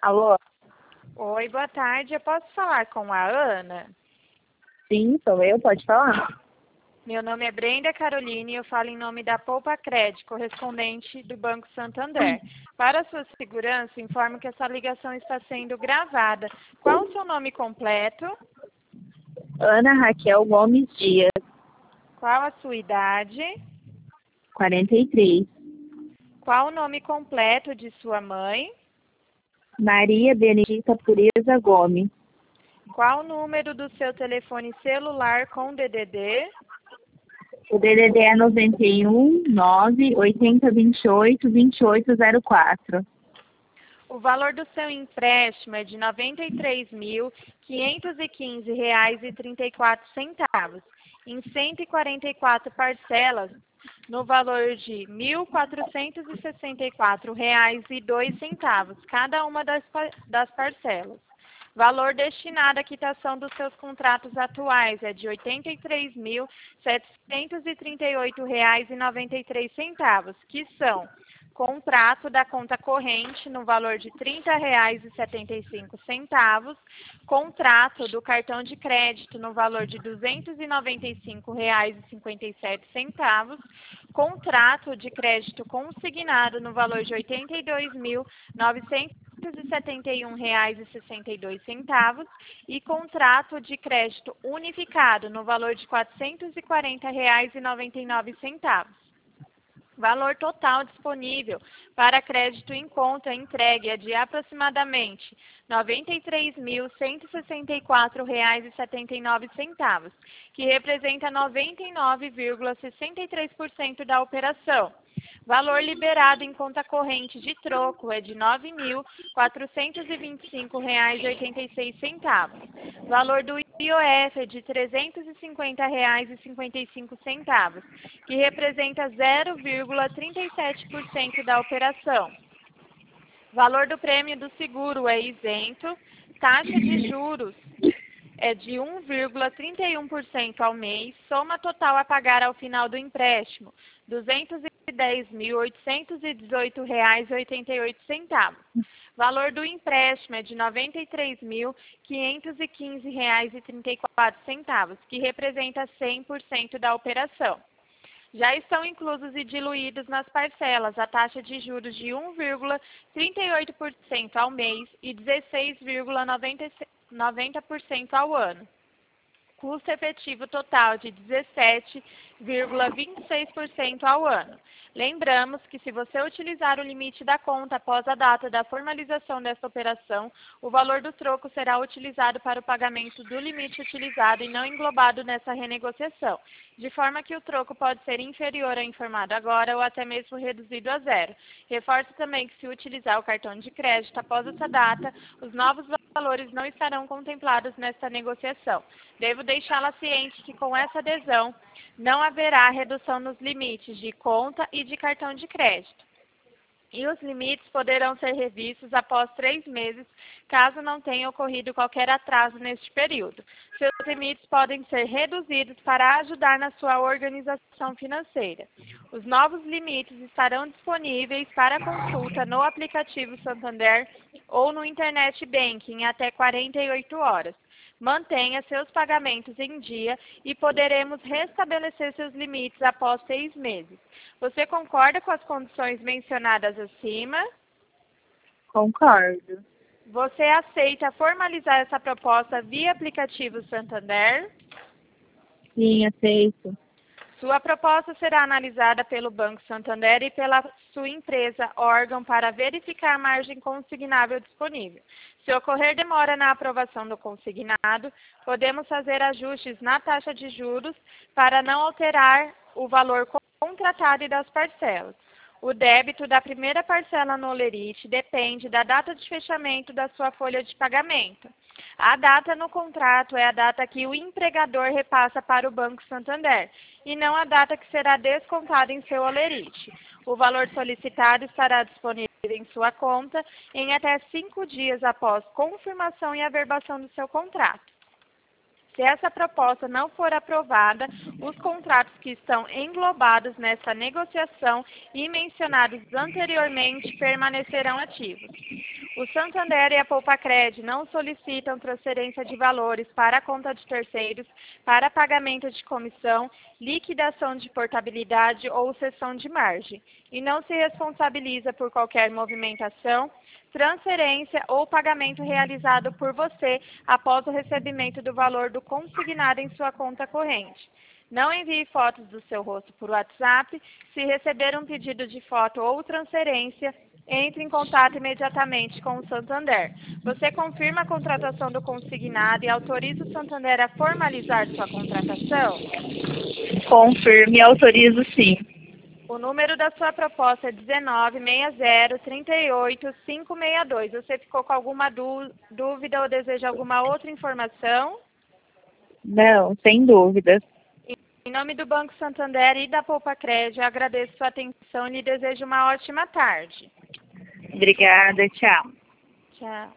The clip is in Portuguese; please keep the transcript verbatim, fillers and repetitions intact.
Alô? Oi, boa tarde. Eu posso falar com a Ana? Sim, sou eu, pode falar. Meu nome é Brenda Caroline e eu falo em nome da Poupa Crédito, correspondente do Banco Santander. Para sua segurança, informo que essa ligação está sendo gravada. Qual o seu nome completo? Ana Raquel Gomes Dias, Qual a sua idade? quarenta e três. Qual o nome completo de sua mãe? Maria Benedita Pureza Gomes. Qual o número do seu telefone celular com D D D? O D D D é noventa e um, nove, oitenta, vinte e oito, vinte e oito zero quatro. O valor do seu empréstimo é de noventa e três mil, quinhentos e quinze reais e trinta e quatro centavos, em cento e quarenta e quatro parcelas, no valor de mil quatrocentos e sessenta e quatro reais e dois centavos, cada uma das, das parcelas. Valor destinado à quitação dos seus contratos atuais é de oitenta e três mil, setecentos e trinta e oito reais e noventa e três centavos, que são contrato da conta corrente no valor de trinta reais e setenta e cinco centavos, contrato do cartão de crédito no valor de duzentos e noventa e cinco reais e cinquenta e sete centavos, contrato de crédito consignado no valor de oitenta e dois mil, novecentos e setenta e um reais e sessenta e dois centavos e contrato de crédito unificado no valor de quatrocentos e quarenta reais e noventa e nove centavos. Valor total disponível para crédito em conta entregue é de aproximadamente noventa e três mil, cento e sessenta e quatro reais e setenta e nove centavos, que representa noventa e nove vírgula sessenta e três por cento da operação. Valor liberado em conta corrente de troco é de nove mil, quatrocentos e vinte e cinco reais e oitenta e seis centavos. Valor do I O F é de trezentos e cinquenta reais e cinquenta e cinco centavos, que representa zero vírgula trinta e sete por cento da operação. Valor do prêmio do seguro é isento. Taxa de juros é de um vírgula trinta e um por cento ao mês. Soma total a pagar ao final do empréstimo, duzentos e dez mil, oitocentos e dezoito reais e oitenta e oito centavos. Valor do empréstimo é de noventa e três mil, quinhentos e quinze reais e trinta e quatro centavos, que representa cem por cento da operação. Já estão inclusos e diluídos nas parcelas a taxa de juros de um vírgula trinta e oito por cento ao mês e dezesseis vírgula noventa por cento ao ano. Custo efetivo total de dezessete vírgula vinte e seis por cento ao ano. Lembramos que se você utilizar o limite da conta após a data da formalização desta operação, o valor do troco será utilizado para o pagamento do limite utilizado e não englobado nessa renegociação, de forma que o troco pode ser inferior ao informado agora ou até mesmo reduzido a zero. Reforço também que se utilizar o cartão de crédito após essa data, os novos valores não estarão contemplados nesta negociação. Devo deixá-la ciente que com essa adesão não haverá redução nos limites de conta e de cartão de crédito. E os limites poderão ser revistos após três meses, caso não tenha ocorrido qualquer atraso neste período. Seus limites podem ser reduzidos para ajudar na sua organização financeira. Os novos limites estarão disponíveis para consulta no aplicativo Santander ou no Internet Banking em até quarenta e oito horas. Mantenha seus pagamentos em dia e poderemos restabelecer seus limites após seis meses. Você concorda com as condições mencionadas acima? Concordo. Você aceita formalizar essa proposta via aplicativo Santander? Sim, aceito. Sua proposta será analisada pelo Banco Santander e pela sua empresa, órgão, para verificar a margem consignável disponível. Se ocorrer demora na aprovação do consignado, podemos fazer ajustes na taxa de juros para não alterar o valor contratado e das parcelas. O débito da primeira parcela no Olerite depende da data de fechamento da sua folha de pagamento. A data no contrato é a data que o empregador repassa para o Banco Santander e não a data que será descontada em seu Olerite. O valor solicitado estará disponível em sua conta em até cinco dias após confirmação e averbação do seu contrato. Se essa proposta não for aprovada, os contratos que estão englobados nessa negociação e mencionados anteriormente permanecerão ativos. O Santander e a Poupacred não solicitam transferência de valores para a conta de terceiros para pagamento de comissão, liquidação de portabilidade ou cessão de margem, e não se responsabiliza por qualquer movimentação, transferência ou pagamento realizado por você após o recebimento do valor do consignado em sua conta corrente. Não envie fotos do seu rosto por WhatsApp. Se receber um pedido de foto ou transferência, entre em contato imediatamente com o Santander. Você confirma a contratação do consignado e autoriza o Santander a formalizar sua contratação? Confirme e autorizo sim. O número da sua proposta é dezenove, sessenta, trinta e oito, quinhentos e sessenta e dois. Você ficou com alguma dúvida ou deseja alguma outra informação? Não, sem dúvida. Em nome do Banco Santander e da Poupacred, eu agradeço sua atenção e lhe desejo uma ótima tarde. Obrigada, tchau. Tchau.